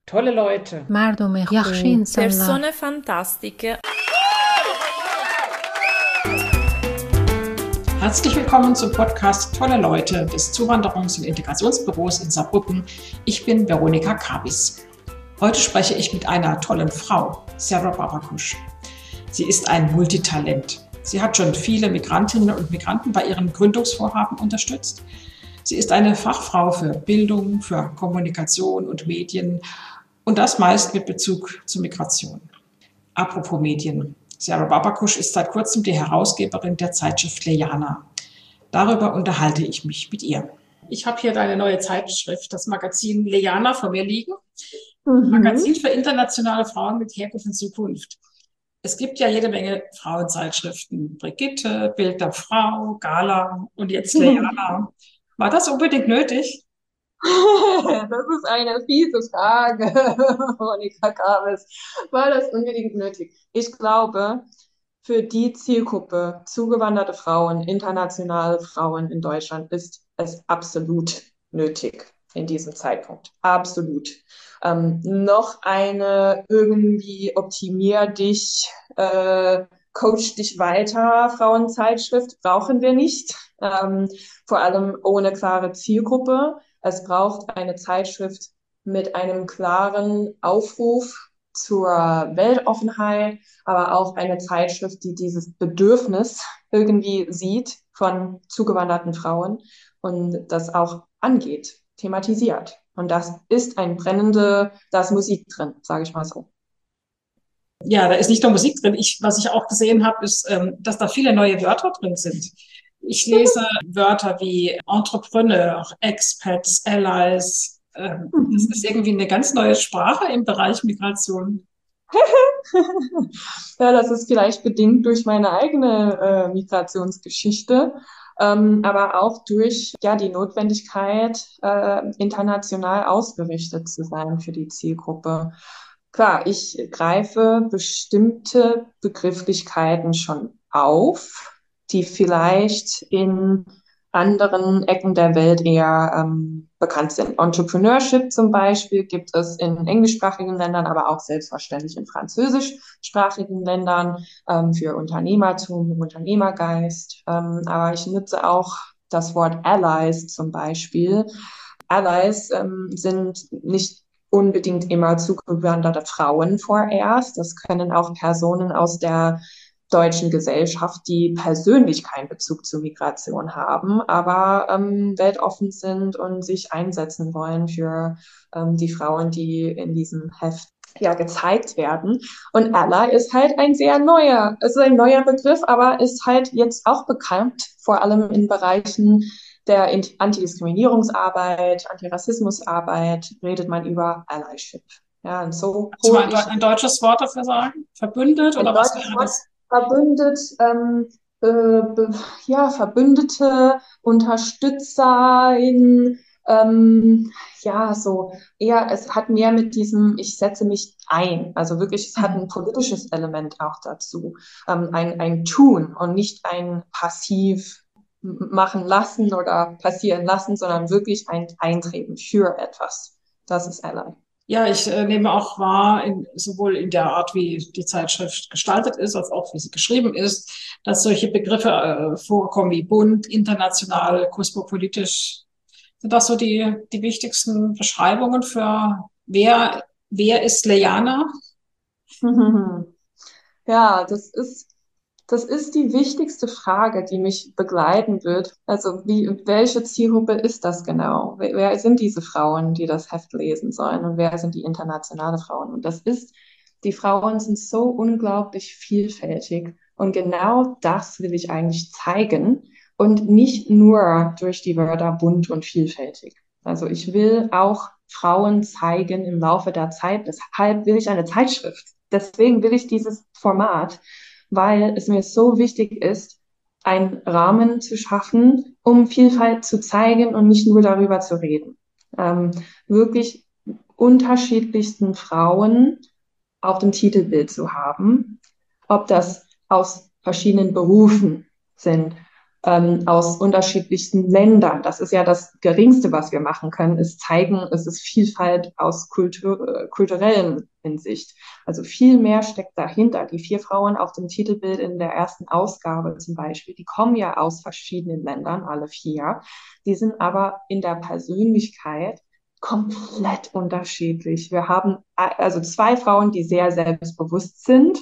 Tolle Leute. مردم یخشی insanlar. Persone fantastiche. Herzlich willkommen zum Podcast Tolle Leute des Zuwanderungs- und Integrationsbüros in Saarbrücken. Ich bin Veronika Kabis. Heute spreche ich mit einer tollen Frau, Sarah Babakusch. Sie ist ein Multitalent. Sie hat schon viele Migrantinnen und Migranten bei ihren Gründungsvorhaben unterstützt. Sie ist eine Fachfrau für Bildung, für Kommunikation und Medien und das meist mit Bezug zur Migration. Apropos Medien. Sarah Babakusch ist seit kurzem die Herausgeberin der Zeitschrift Lejana. Darüber unterhalte ich mich mit ihr. Ich habe hier deine neue Zeitschrift, das Magazin Lejana, vor mir liegen. Magazin für internationale Frauen mit Herkunft und Zukunft. Es gibt ja jede Menge Frauenzeitschriften. Brigitte, Bild der Frau, Gala und jetzt Lejana. War das unbedingt nötig? Das ist eine fiese Frage, Monika Kabis. War das unbedingt nötig? Ich glaube, für die Zielgruppe zugewanderte Frauen, internationale Frauen in Deutschland ist es absolut nötig in diesem Zeitpunkt. Absolut. Noch eine irgendwie optimier dich, coach dich weiter Frauenzeitschrift brauchen wir nicht. Vor allem ohne klare Zielgruppe. Es braucht eine Zeitschrift mit einem klaren Aufruf zur Weltoffenheit, aber auch eine Zeitschrift, die dieses Bedürfnis irgendwie sieht von zugewanderten Frauen und das auch angeht, thematisiert. Und das ist da ist Musik drin, sage ich mal so. Ja, da ist nicht nur Musik drin. Was ich auch gesehen habe, ist, dass da viele neue Wörter drin sind. Ich lese Wörter wie Entrepreneur, Expats, Allies. Das ist irgendwie eine ganz neue Sprache im Bereich Migration. Ja, das ist vielleicht bedingt durch meine eigene Migrationsgeschichte, aber auch durch ja die Notwendigkeit, international ausgerichtet zu sein für die Zielgruppe. Klar, ich greife bestimmte Begrifflichkeiten schon auf, die vielleicht in anderen Ecken der Welt eher bekannt sind. Entrepreneurship zum Beispiel gibt es in englischsprachigen Ländern, aber auch selbstverständlich in französischsprachigen Ländern für Unternehmertum, Unternehmergeist. Aber ich nutze auch das Wort Allies zum Beispiel. Allies sind nicht unbedingt immer zugewanderte Frauen vorerst. Das können auch Personen aus der deutschen Gesellschaft, die persönlich keinen Bezug zur Migration haben, aber weltoffen sind und sich einsetzen wollen für die Frauen, die in diesem Heft ja gezeigt werden. Und Ally ist halt ist ein neuer Begriff, aber ist halt jetzt auch bekannt, vor allem in Bereichen der Antidiskriminierungsarbeit, Antirassismusarbeit redet man über Allyship. Ja, und so Kannst du hole mal ich ein deutsches Wort dafür sagen? Verbündet ein oder was deutsches wäre Wort das? verbündet, ja, Verbündete, Unterstützerin, ja, so eher, es hat mehr mit diesem, ich setze mich ein, also wirklich, es hat ein politisches Element auch dazu, ein Tun und nicht ein passiv machen lassen oder passieren lassen, sondern wirklich ein Eintreten für etwas. Das ist Ally. Ja, ich nehme auch wahr, sowohl in der Art, wie die Zeitschrift gestaltet ist, als auch wie sie geschrieben ist, dass solche Begriffe vorkommen wie bunt, international, kosmopolitisch. Sind das so die wichtigsten Beschreibungen für wer ist Lejana? Ja, das ist die wichtigste Frage, die mich begleiten wird. Also welche Zielgruppe ist das genau? Wer sind diese Frauen, die das Heft lesen sollen? Und wer sind die internationale Frauen? Und die Frauen sind so unglaublich vielfältig. Und genau das will ich eigentlich zeigen. Und nicht nur durch die Wörter bunt und vielfältig. Also ich will auch Frauen zeigen im Laufe der Zeit. Deshalb will ich eine Zeitschrift. Deswegen will ich dieses Format, weil es mir so wichtig ist, einen Rahmen zu schaffen, um Vielfalt zu zeigen und nicht nur darüber zu reden. Wirklich unterschiedlichsten Frauen auf dem Titelbild zu haben, ob das aus verschiedenen Berufen sind, aus unterschiedlichsten Ländern. Das ist ja das Geringste, was wir machen können, ist zeigen, es ist Vielfalt aus kulturellen Hinsicht. Also viel mehr steckt dahinter. Die 4 Frauen auf dem Titelbild in der ersten Ausgabe zum Beispiel, die kommen ja aus verschiedenen Ländern, alle 4. Die sind aber in der Persönlichkeit komplett unterschiedlich. Wir haben also 2 Frauen, die sehr selbstbewusst sind.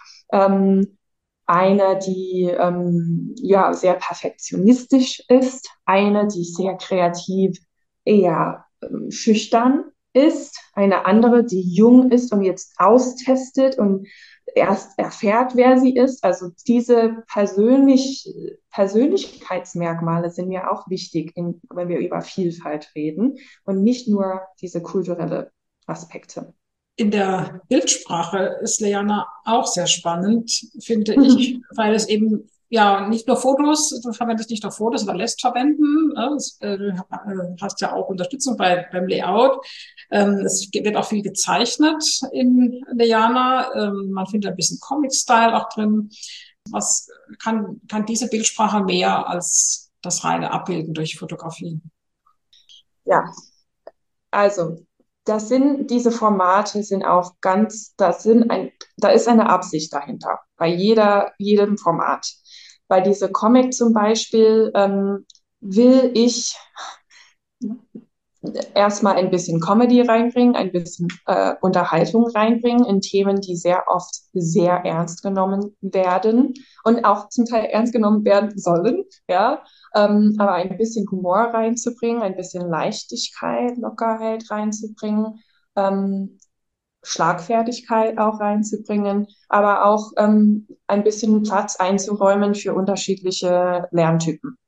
Eine, die ja sehr perfektionistisch ist, eine, die sehr kreativ, eher schüchtern ist, eine andere, die jung ist und jetzt austestet und erst erfährt, wer sie ist. Also diese Persönlichkeitsmerkmale sind mir auch wichtig, wenn wir über Vielfalt reden und nicht nur diese kulturelle Aspekte. In der Bildsprache ist Leana auch sehr spannend, finde ich, weil es eben ja nicht nur Fotos, du verwendest nicht nur Fotos oder lässt verwenden. Du hast ja auch Unterstützung beim Layout. Es wird auch viel gezeichnet in Leana. Man findet ein bisschen Comic-Style auch drin. Was kann diese Bildsprache mehr als das reine Abbilden durch Fotografie? Ja, also diese Formate sind auch da ist eine Absicht dahinter, bei jedem Format. Bei diese Comic zum Beispiel will ich erstmal ein bisschen Comedy reinbringen, ein bisschen Unterhaltung reinbringen in Themen, die sehr oft sehr ernst genommen werden und auch zum Teil ernst genommen werden sollen, ja. Aber ein bisschen Humor reinzubringen, ein bisschen Leichtigkeit, Lockerheit reinzubringen, Schlagfertigkeit auch reinzubringen, aber auch ein bisschen Platz einzuräumen für unterschiedliche Lerntypen.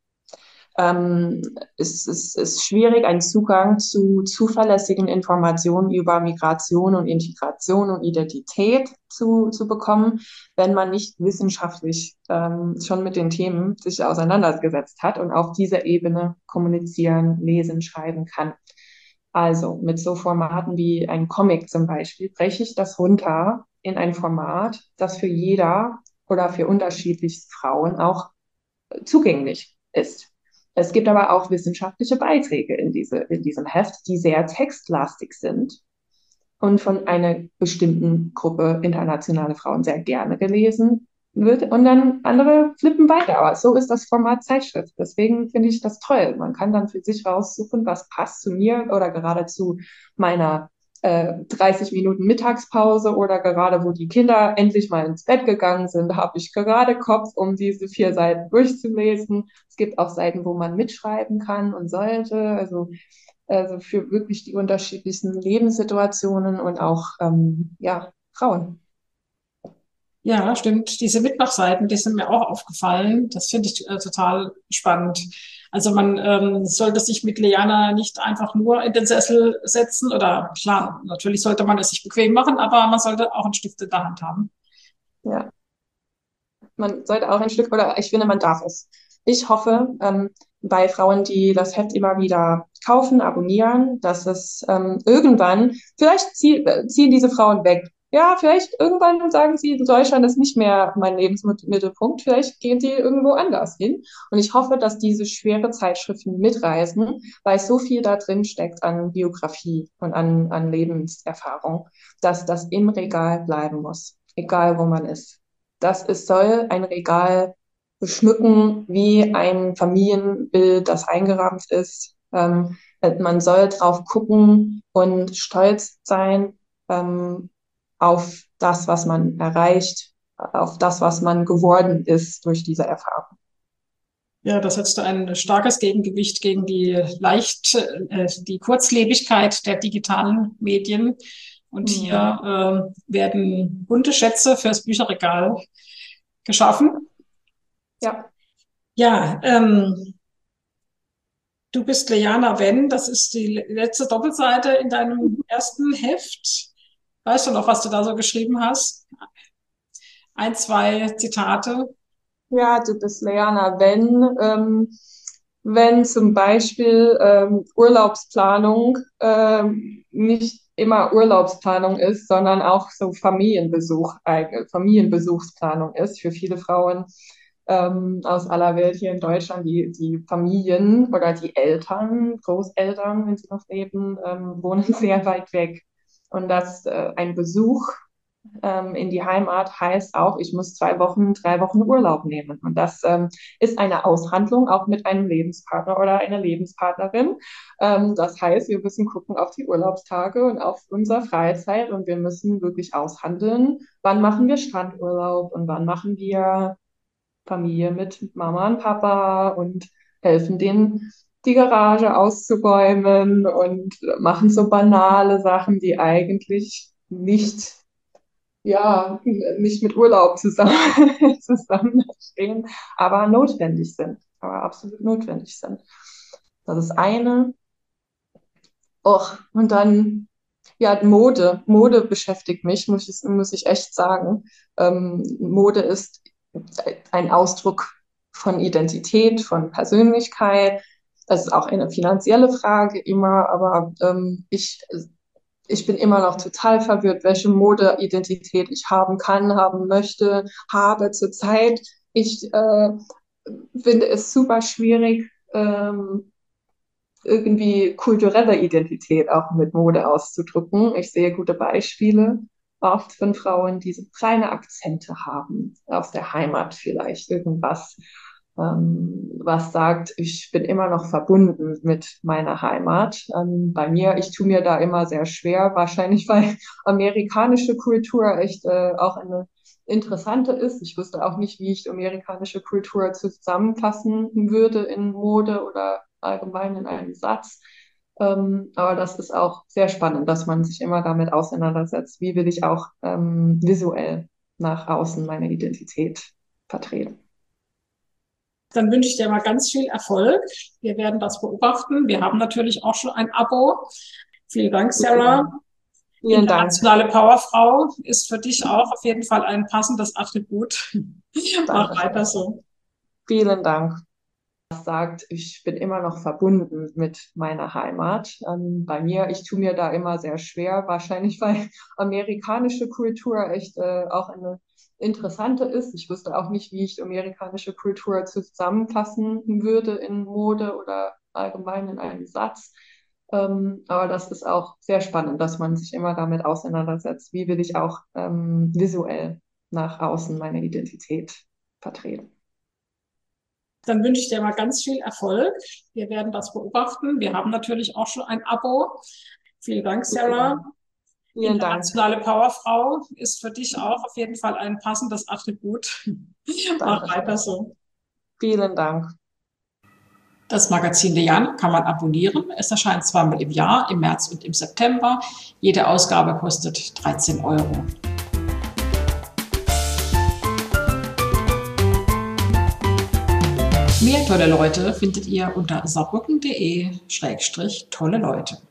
Es ist schwierig, einen Zugang zu zuverlässigen Informationen über Migration und Integration und Identität zu bekommen, wenn man nicht wissenschaftlich schon mit den Themen sich auseinandergesetzt hat und auf dieser Ebene kommunizieren, lesen, schreiben kann. Also mit so Formaten wie ein Comic zum Beispiel breche ich das runter in ein Format, das für jeder oder für unterschiedliche Frauen auch zugänglich ist. Es gibt aber auch wissenschaftliche Beiträge in diesem Heft, die sehr textlastig sind und von einer bestimmten Gruppe internationale Frauen sehr gerne gelesen wird. Und dann andere flippen weiter. Aber so ist das Format Zeitschrift. Deswegen finde ich das toll. Man kann dann für sich raussuchen, was passt zu mir oder gerade zu meiner 30 Minuten Mittagspause oder gerade wo die Kinder endlich mal ins Bett gegangen sind, habe ich gerade Kopf, um diese 4 Seiten durchzulesen. Es gibt auch Seiten, wo man mitschreiben kann und sollte. Also für wirklich die unterschiedlichsten Lebenssituationen und auch ja, Frauen. Ja, stimmt. Diese Mitmachseiten, die sind mir auch aufgefallen. Das finde ich total spannend. Also man sollte sich mit Leana nicht einfach nur in den Sessel setzen oder klar, natürlich sollte man es sich bequem machen, aber man sollte auch einen Stift in der Hand haben. Ja, man sollte auch ein Stück, oder ich finde, man darf es. Ich hoffe, bei Frauen, die das Heft immer wieder kaufen, abonnieren, dass es irgendwann, vielleicht ziehen diese Frauen weg. Ja, vielleicht irgendwann sagen sie, Deutschland ist nicht mehr mein Lebensmittelpunkt, vielleicht gehen sie irgendwo anders hin. Und ich hoffe, dass diese schwere Zeitschriften mitreißen, weil so viel da drin steckt an Biografie und an Lebenserfahrung, dass das im Regal bleiben muss, egal wo man ist. Soll ein Regal beschmücken wie ein Familienbild, das eingerahmt ist. Man soll drauf gucken und stolz sein auf das, was man erreicht, auf das, was man geworden ist durch diese Erfahrung. Ja, das setzt ein starkes Gegengewicht gegen die Kurzlebigkeit der digitalen Medien. Und hier werden bunte Schätze fürs Bücherregal geschaffen. Ja. Ja, du bist Leana Wenn, das ist die letzte Doppelseite in deinem ersten Heft. Weißt du noch, was du da so geschrieben hast? Ein, zwei Zitate. Ja, du bist Leana, wenn zum Beispiel Urlaubsplanung nicht immer Urlaubsplanung ist, sondern auch so Familienbesuchsplanung ist für viele Frauen, aus aller Welt hier in Deutschland, die Familien oder die Eltern, Großeltern, wenn sie noch leben, wohnen sehr weit weg. Und ein Besuch in die Heimat heißt auch, ich muss 2 Wochen, 3 Wochen Urlaub nehmen. Und das ist eine Aushandlung auch mit einem Lebenspartner oder einer Lebenspartnerin. Das heißt, wir müssen gucken auf die Urlaubstage und auf unsere Freizeit und wir müssen wirklich aushandeln, wann machen wir Strandurlaub und wann machen wir Familie mit Mama und Papa und helfen denen, die Garage auszuräumen und machen so banale Sachen, die eigentlich nicht mit Urlaub zusammenstehen, aber notwendig sind, aber absolut notwendig sind. Das ist eine. Och, und dann, ja, Mode. Mode beschäftigt mich, muss ich echt sagen. Mode ist ein Ausdruck von Identität, von Persönlichkeit. Das ist auch eine finanzielle Frage immer, aber ich bin immer noch total verwirrt, welche Modeidentität ich haben kann, haben möchte, habe zurzeit. Ich finde es super schwierig, irgendwie kulturelle Identität auch mit Mode auszudrücken. Ich sehe gute Beispiele oft von Frauen, die so kleine Akzente haben, aus der Heimat vielleicht irgendwas, was sagt, ich bin immer noch verbunden mit meiner Heimat. Bei mir, ich tue mir da immer sehr schwer, wahrscheinlich weil amerikanische Kultur echt auch eine interessante ist. Ich wüsste auch nicht, wie ich amerikanische Kultur zusammenfassen würde in Mode oder allgemein in einem Satz. Aber das ist auch sehr spannend, dass man sich immer damit auseinandersetzt, wie will ich auch visuell nach außen meine Identität vertreten. Dann wünsche ich dir mal ganz viel Erfolg. Wir werden das beobachten. Wir haben natürlich auch schon ein Abo. Vielen Dank, Sarah. Vielen Dank. Internationale Powerfrau ist für dich auch auf jeden Fall ein passendes Attribut. Mach weiter so. Vielen Dank. Sagt, ich bin immer noch verbunden mit meiner Heimat. Bei mir, ich tue mir da immer sehr schwer, wahrscheinlich weil amerikanische Kultur echt auch eine interessante ist. Ich wüsste auch nicht, wie ich amerikanische Kultur zusammenfassen würde in Mode oder allgemein in einem Satz. Aber das ist auch sehr spannend, dass man sich immer damit auseinandersetzt, wie will ich auch visuell nach außen meine Identität vertreten. Dann wünsche ich dir mal ganz viel Erfolg. Wir werden das beobachten. Wir haben natürlich auch schon ein Abo. Vielen Dank, Sarah. Vielen Dank. Internationale Powerfrau ist für dich auch auf jeden Fall ein passendes Attribut. Mach weiter so. Vielen Dank. Das Magazin Liane kann man abonnieren. Es erscheint zweimal im Jahr, im März und im September. Jede Ausgabe kostet 13 €. Mehr tolle Leute findet ihr unter saarbrücken.de/tolle Leute.